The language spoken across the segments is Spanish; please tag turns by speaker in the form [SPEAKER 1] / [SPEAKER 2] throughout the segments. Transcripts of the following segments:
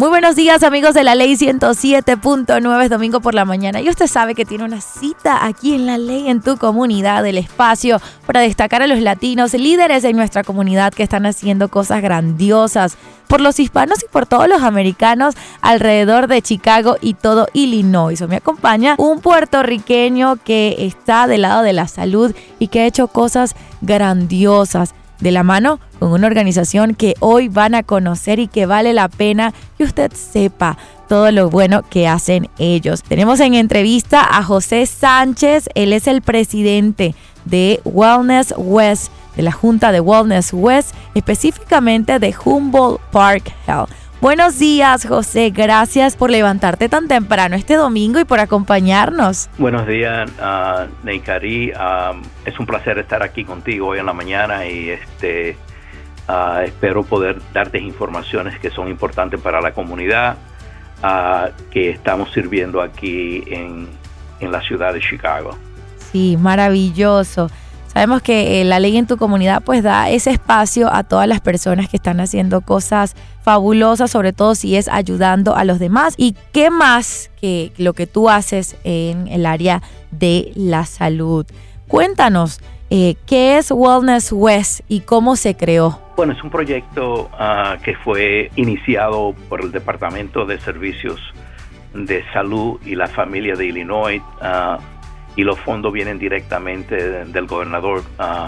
[SPEAKER 1] Muy buenos días, amigos de La Ley 107.9, es domingo por la mañana y usted sabe que tiene una cita aquí en La Ley, en tu comunidad, el espacio para destacar a los latinos, líderes en nuestra comunidad que están haciendo cosas grandiosas por los hispanos y por todos los americanos alrededor de Chicago y todo Illinois. Me acompaña un puertorriqueño que está del lado de la salud y que ha hecho cosas grandiosas de la mano con una organización que hoy van a conocer y que vale la pena que usted sepa todo lo bueno que hacen ellos. Tenemos en entrevista a José Sánchez, él es el presidente de Wellness West, de la Junta de Wellness West, específicamente de Humboldt Park Health. Buenos días, José. Gracias por levantarte tan temprano este domingo y por acompañarnos.
[SPEAKER 2] Buenos días, Neikari. Es un placer estar aquí contigo hoy en la mañana y espero poder darte informaciones que son importantes para la comunidad que estamos sirviendo aquí en la ciudad de Chicago.
[SPEAKER 1] Sí, maravilloso. Sabemos que la ley en tu comunidad pues da ese espacio a todas las personas que están haciendo cosas fabulosas, sobre todo si es ayudando a los demás. ¿Y qué más que lo que tú haces en el área de la salud? Cuéntanos, ¿qué es Wellness West y cómo se creó?
[SPEAKER 2] Bueno, es un proyecto que fue iniciado por el Departamento de Servicios de Salud y la Familia de Illinois, y los fondos vienen directamente del gobernador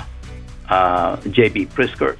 [SPEAKER 2] J.B. Pritzker.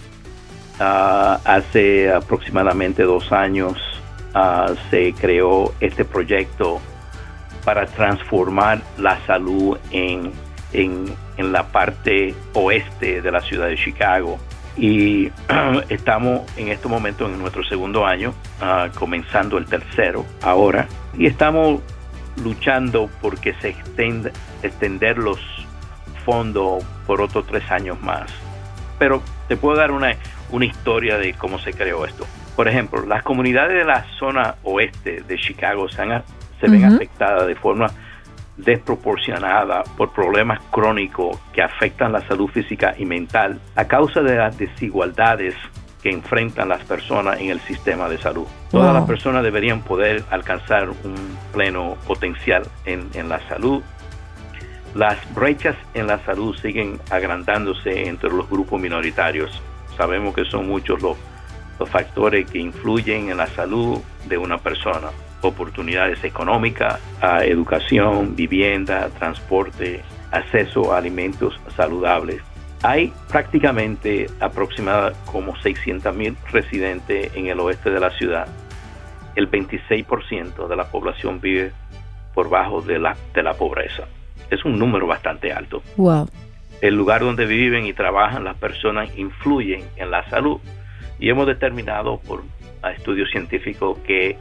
[SPEAKER 2] Hace aproximadamente 2 años se creó este proyecto para transformar la salud en la parte oeste de la ciudad de Chicago. Y estamos en este momento en nuestro segundo año, comenzando el tercero ahora, y estamos luchando porque se extender los fondos por otros 3 años más. Pero te puedo dar una historia de cómo se creó esto. Por ejemplo, las comunidades de la zona oeste de Chicago se ven afectadas de forma desproporcionada por problemas crónicos que afectan la salud física y mental a causa de las desigualdades que enfrentan las personas en el sistema de salud. Todas las personas deberían poder alcanzar un pleno potencial en la salud. Las brechas en la salud siguen agrandándose entre los grupos minoritarios. Sabemos que son muchos los factores que influyen en la salud de una persona. Oportunidades económicas, educación, vivienda, transporte, acceso a alimentos saludables. Hay prácticamente aproximadamente como 600,000 residentes en el oeste de la ciudad. El 26% de la población vive por bajo de la pobreza. Es un número bastante alto.
[SPEAKER 1] Wow.
[SPEAKER 2] El lugar donde viven y trabajan las personas influyen en la salud. Y hemos determinado por estudios científicos que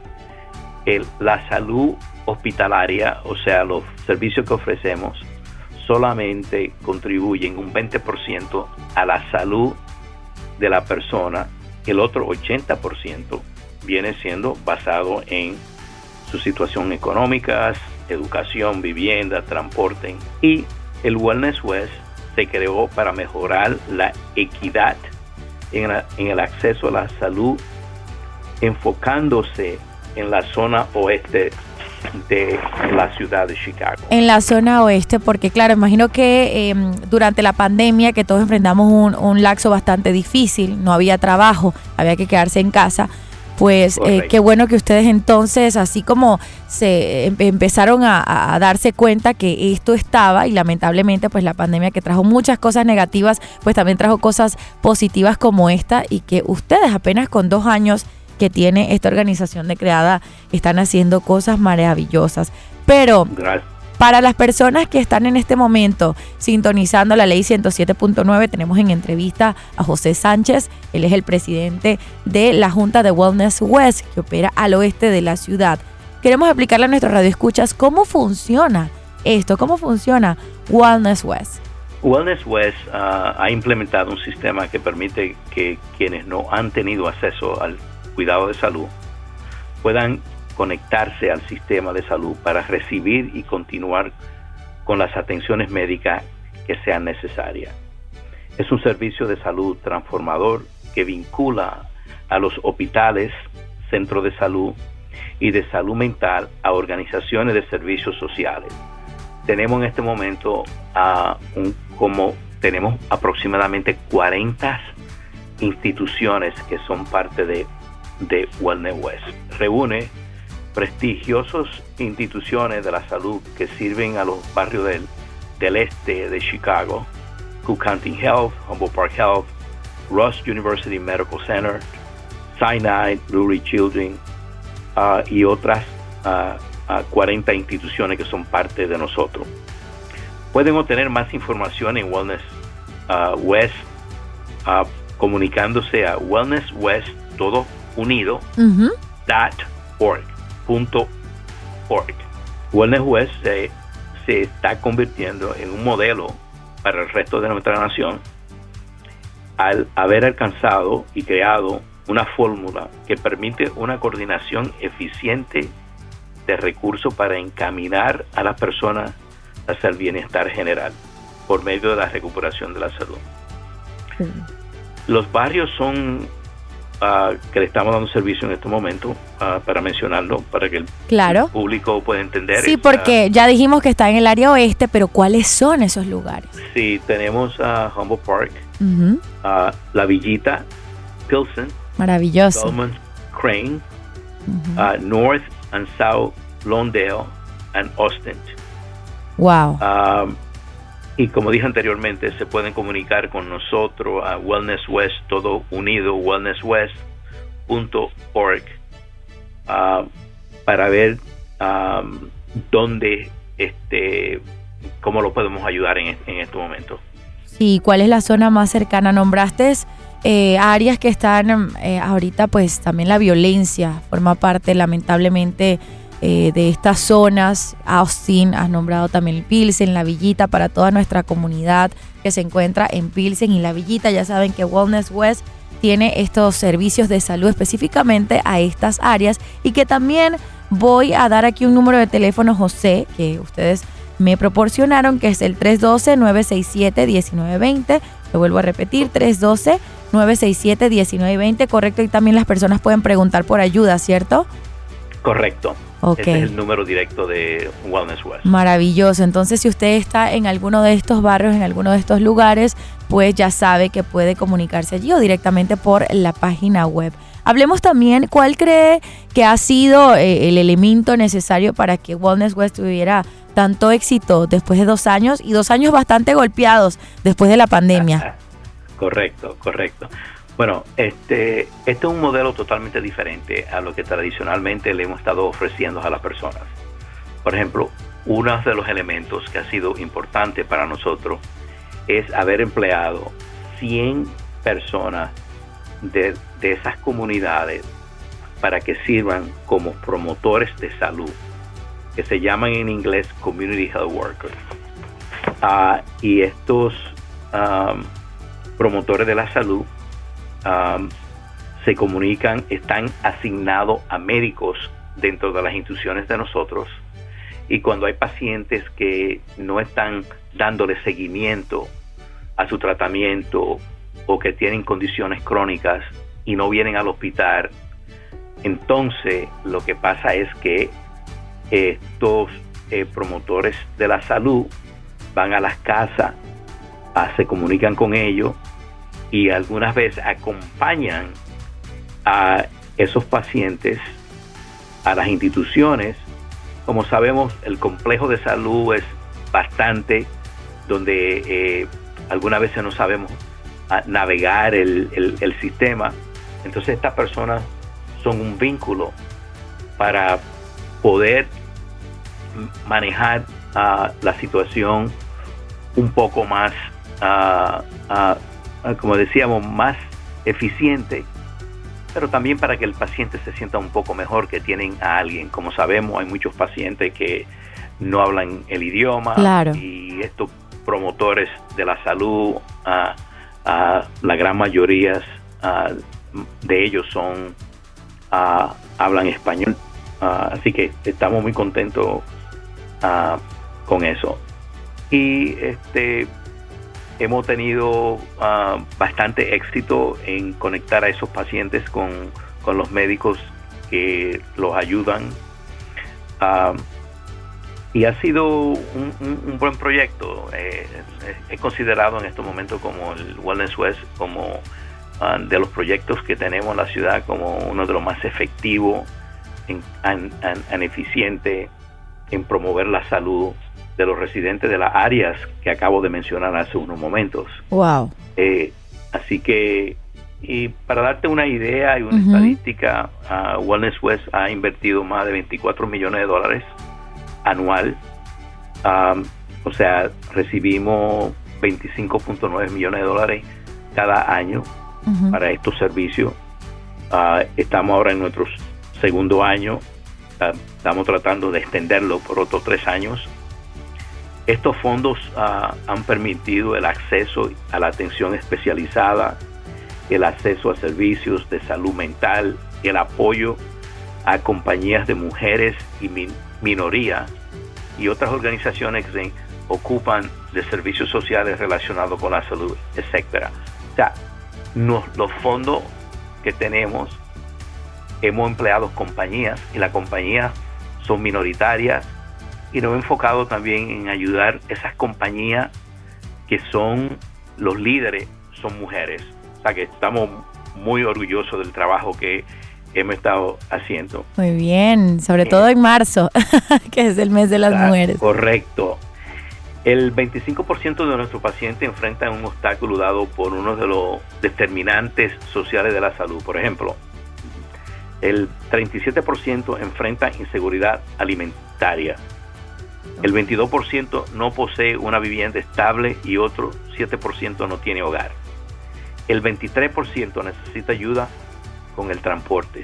[SPEAKER 2] la salud hospitalaria, o sea, los servicios que ofrecemos, solamente contribuyen un 20% a la salud de la persona. El otro 80% viene siendo basado en su situación económica, educación, vivienda, transporte. Y el Wellness West se creó para mejorar la equidad en el acceso a la salud, enfocándose en la zona oeste de la ciudad de Chicago.
[SPEAKER 1] En la zona oeste, porque claro, imagino que durante la pandemia que todos enfrentamos un lapso bastante difícil, no había trabajo, había que quedarse en casa, pues qué bueno que ustedes entonces, así como se empezaron a darse cuenta que esto estaba, y lamentablemente pues la pandemia que trajo muchas cosas negativas, pues también trajo cosas positivas como esta, y que ustedes apenas con 2 años que tiene esta organización de creada están haciendo cosas maravillosas. Pero para las personas que están en este momento sintonizando La Ley 107.9, tenemos en entrevista a José Sánchez. Él es el presidente de la Junta de Wellness West, que opera al oeste de la ciudad. Queremos explicarle a nuestros radioescuchas cómo funciona esto, cómo funciona Wellness West.
[SPEAKER 2] Wellness West ha implementado un sistema que permite que quienes no han tenido acceso al cuidado de salud puedan conectarse al sistema de salud para recibir y continuar con las atenciones médicas que sean necesarias. Es un servicio de salud transformador que vincula a los hospitales, centros de salud y de salud mental a organizaciones de servicios sociales. Tenemos en este momento tenemos aproximadamente 40 instituciones que son parte de Wellness West. Reúne prestigiosas instituciones de la salud que sirven a los barrios del este de Chicago: Cook County Health, Humboldt Park Health, Rush University Medical Center, Sinai, Lurie Children, y otras 40 instituciones que son parte de nosotros. Pueden obtener más información en Wellness West comunicándose a Wellness West todo unido .org. Wellness West se está convirtiendo en un modelo para el resto de nuestra nación al haber alcanzado y creado una fórmula que permite una coordinación eficiente de recursos para encaminar a las personas hacia el bienestar general por medio de la recuperación de la salud. Los barrios son que le estamos dando servicio en este momento, para mencionarlo, para que el público pueda entender.
[SPEAKER 1] Sí, porque ya dijimos que está en el área oeste, pero ¿cuáles son esos lugares?
[SPEAKER 2] Sí, tenemos Humboldt Park, La Villita, Pilsen,
[SPEAKER 1] maravilloso,
[SPEAKER 2] Belmont, Crane, North and South Lawndale and Austin.
[SPEAKER 1] Wow.
[SPEAKER 2] Y como dije anteriormente, se pueden comunicar con nosotros a Wellness West, todo unido, wellnesswest.org, para ver dónde, cómo lo podemos ayudar en este momento.
[SPEAKER 1] Sí, ¿cuál es la zona más cercana? Nombraste áreas que están ahorita, pues también la violencia forma parte, lamentablemente, de estas zonas. Austin, has nombrado también Pilsen, La Villita, para toda nuestra comunidad que se encuentra en Pilsen y La Villita. Ya saben que Wellness West tiene estos servicios de salud específicamente a estas áreas, y que también voy a dar aquí un número de teléfono, José, que ustedes me proporcionaron, que es el 312-967-1920. Lo vuelvo a repetir, 312-967-1920, correcto. Y también las personas pueden preguntar por ayuda, ¿cierto?
[SPEAKER 2] Correcto.
[SPEAKER 1] Okay.
[SPEAKER 2] Este es el número directo de Wellness West.
[SPEAKER 1] Maravilloso. Entonces, si usted está en alguno de estos barrios, en alguno de estos lugares, pues ya sabe que puede comunicarse allí o directamente por la página web. Hablemos también, ¿cuál cree que ha sido el elemento necesario para que Wellness West tuviera tanto éxito después de 2 años, y 2 años bastante golpeados después de la pandemia?
[SPEAKER 2] Correcto. Bueno, este es un modelo totalmente diferente a lo que tradicionalmente le hemos estado ofreciendo a las personas. Por ejemplo, uno de los elementos que ha sido importante para nosotros es haber empleado 100 personas de esas comunidades para que sirvan como promotores de salud, que se llaman en inglés Community Health Workers. Y estos promotores de la salud se comunican, están asignados a médicos dentro de las instituciones de nosotros, y cuando hay pacientes que no están dándole seguimiento a su tratamiento o que tienen condiciones crónicas y no vienen al hospital, entonces lo que pasa es que estos promotores de la salud van a las casas, se comunican con ellos, y algunas veces acompañan a esos pacientes a las instituciones. Como sabemos, el complejo de salud es bastante, donde algunas veces no sabemos navegar el sistema. Entonces estas personas son un vínculo para poder manejar la situación un poco más, como decíamos, más eficiente, pero también para que el paciente se sienta un poco mejor que tienen a alguien. Como sabemos, hay muchos pacientes que no hablan el idioma.
[SPEAKER 1] Claro.
[SPEAKER 2] Y estos promotores de la salud, la gran mayoría de ellos hablan español. Así que estamos muy contentos con eso. Y hemos tenido bastante éxito en conectar a esos pacientes con los médicos que los ayudan. Y ha sido un buen proyecto. Es considerado en estos momentos como el Wellness West, como de los proyectos que tenemos en la ciudad, como uno de los más efectivos en eficiente en promover la salud de los residentes de las áreas que acabo de mencionar hace unos momentos.
[SPEAKER 1] Wow.
[SPEAKER 2] Así que, y para darte una idea y una estadística, Wellness West ha invertido más de $24 millones anual. O sea, recibimos $25.9 millones cada año para estos servicios. Estamos ahora en nuestro segundo año. Estamos tratando de extenderlo por otros 3 años. Estos fondos han permitido el acceso a la atención especializada, el acceso a servicios de salud mental, el apoyo a compañías de mujeres y minorías y otras organizaciones que se ocupan de servicios sociales relacionados con la salud, etcétera. O sea, los fondos que tenemos, hemos empleado compañías y las compañías son minoritarias, y nos hemos enfocado también en ayudar a esas compañías que son los líderes, son mujeres. O sea que estamos muy orgullosos del trabajo que hemos estado haciendo.
[SPEAKER 1] Muy bien, sobre todo en marzo, que es el mes de las mujeres.
[SPEAKER 2] Correcto. El 25% de nuestros pacientes enfrentan un obstáculo dado por uno de los determinantes sociales de la salud. Por ejemplo, el 37% enfrenta inseguridad alimentaria. El 22% no posee una vivienda estable y otro 7% no tiene hogar. El 23% necesita ayuda con el transporte.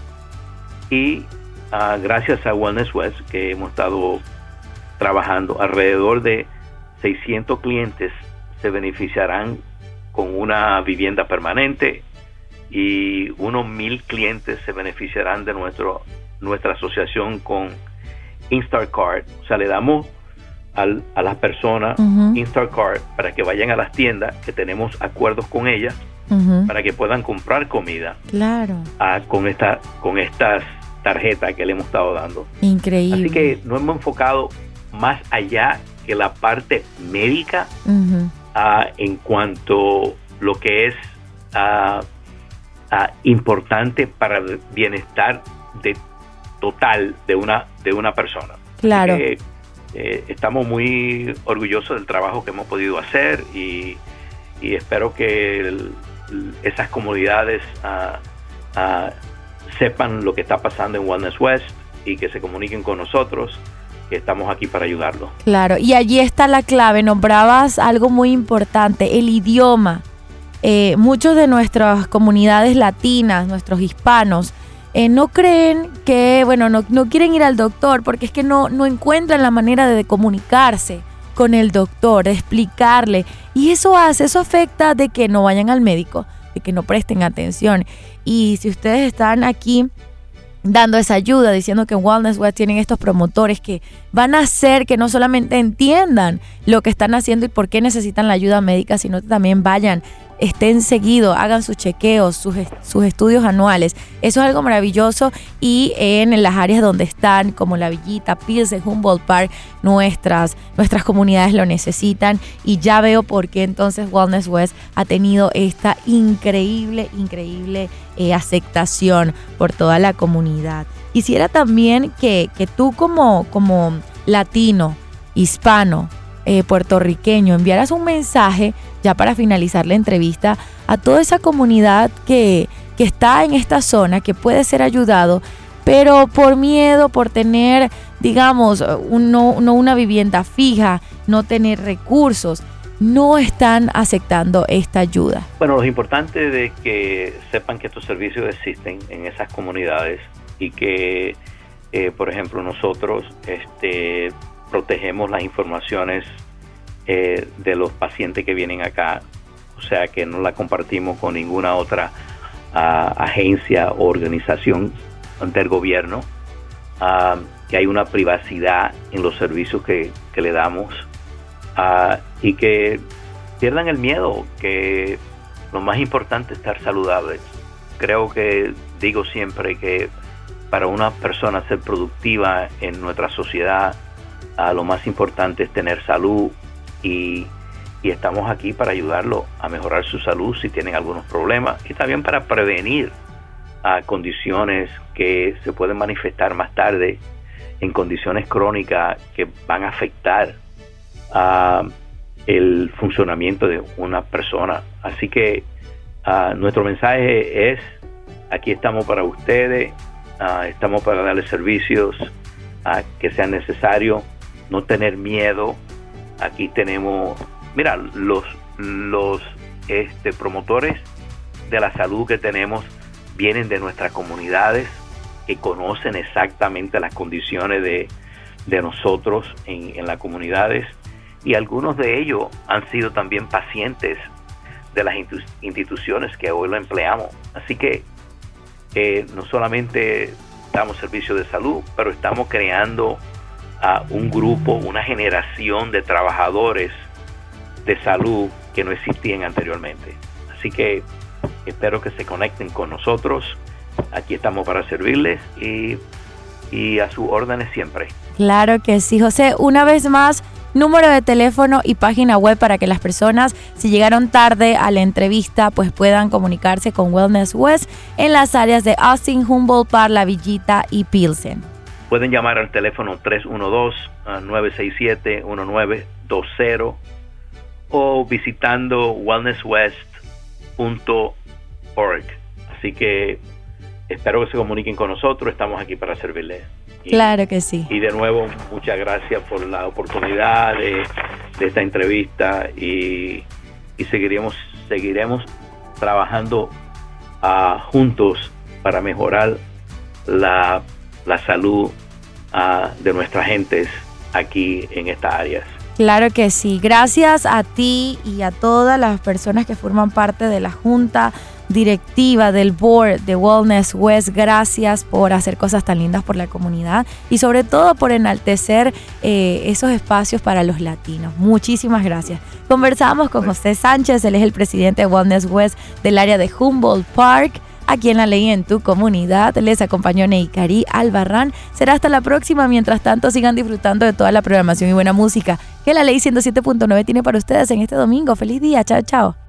[SPEAKER 2] Y gracias a Wellness West, que hemos estado trabajando, alrededor de 600 clientes se beneficiarán con una vivienda permanente y unos 1,000 clientes se beneficiarán de nuestra asociación con Instacart. O sea, le damos a las personas Instacart para que vayan a las tiendas, que tenemos acuerdos con ellas, para que puedan comprar comida.
[SPEAKER 1] Claro.
[SPEAKER 2] Con estas tarjetas que le hemos estado dando.
[SPEAKER 1] Increíble.
[SPEAKER 2] Así que nos hemos enfocado más allá que la parte médica en cuanto lo que es importante para el bienestar total de una persona.
[SPEAKER 1] Claro.
[SPEAKER 2] Así que, estamos muy orgullosos del trabajo que hemos podido hacer y espero que esas comunidades sepan lo que está pasando en Wellness West y que se comuniquen con nosotros, que estamos aquí para ayudarlos.
[SPEAKER 1] Claro, y allí está la clave. Nombrabas algo muy importante, el idioma. Muchos de nuestras comunidades latinas, nuestros hispanos, no creen que, no quieren ir al doctor porque es que no encuentran la manera de comunicarse con el doctor, de explicarle. Y eso afecta de que no vayan al médico, de que no presten atención. Y si ustedes están aquí dando esa ayuda, diciendo que en Wellness West tienen estos promotores que van a hacer que no solamente entiendan lo que están haciendo y por qué necesitan la ayuda médica, sino que también vayan, estén seguidos, hagan sus chequeos, sus estudios anuales. Eso es algo maravilloso, y en las áreas donde están, como La Villita, Pilsen, Humboldt Park, nuestras comunidades lo necesitan, y ya veo por qué entonces Wellness West ha tenido esta increíble aceptación por toda la comunidad. Quisiera también que tú como latino, hispano, puertorriqueño, enviaras un mensaje ya para finalizar la entrevista a toda esa comunidad que está en esta zona, que puede ser ayudado, pero por miedo, por tener, digamos, no una vivienda fija, no tener recursos, no están aceptando esta ayuda.
[SPEAKER 2] Bueno, lo importante es que sepan que estos servicios existen en esas comunidades y que, por ejemplo, nosotros protegemos las informaciones de los pacientes que vienen acá, o sea que no la compartimos con ninguna otra agencia o organización del gobierno, que hay una privacidad en los servicios que le damos, y que pierdan el miedo, que lo más importante es estar saludables. Creo que digo siempre que para una persona ser productiva en nuestra sociedad, lo más importante es tener salud y estamos aquí para ayudarlo a mejorar su salud si tienen algunos problemas y también para prevenir condiciones que se pueden manifestar más tarde en condiciones crónicas que van a afectar el funcionamiento de una persona. Así que nuestro mensaje es: aquí estamos para ustedes, estamos para darles servicios que sean necesarios, no tener miedo. Aquí tenemos, mira, los promotores de la salud que tenemos vienen de nuestras comunidades, que conocen exactamente las condiciones de nosotros en las comunidades, y algunos de ellos han sido también pacientes de las instituciones que hoy lo empleamos. Así que no solamente damos servicio de salud, pero estamos creando un grupo, una generación de trabajadores de salud que no existían anteriormente. Así que espero que se conecten con nosotros. Aquí estamos para servirles y a sus órdenes siempre.
[SPEAKER 1] Claro que sí, José. Una vez más, número de teléfono y página web para que las personas, si llegaron tarde a la entrevista, pues puedan comunicarse con Wellness West en las áreas de Austin, Humboldt Park, La Villita y Pilsen.
[SPEAKER 2] Pueden llamar al teléfono 312-967-1920 o visitando wellnesswest.org. Así que espero que se comuniquen con nosotros, estamos aquí para servirles.
[SPEAKER 1] Claro que sí.
[SPEAKER 2] Y de nuevo, muchas gracias por la oportunidad de esta entrevista y seguiremos trabajando juntos para mejorar la salud de nuestras gentes aquí en estas áreas.
[SPEAKER 1] Claro que sí. Gracias a ti y a todas las personas que forman parte de la Junta Directiva del Board de Wellness West. Gracias por hacer cosas tan lindas por la comunidad y sobre todo por enaltecer esos espacios para los latinos. Muchísimas gracias. Conversamos con José Sánchez, él es el presidente de Wellness West del área de Humboldt Park, aquí en La Ley en tu comunidad. Les acompañó Neikari Albarrán. Será hasta la próxima. Mientras tanto, sigan disfrutando de toda la programación y buena música que La Ley 107.9 tiene para ustedes en este domingo. Feliz día. Chao, chao.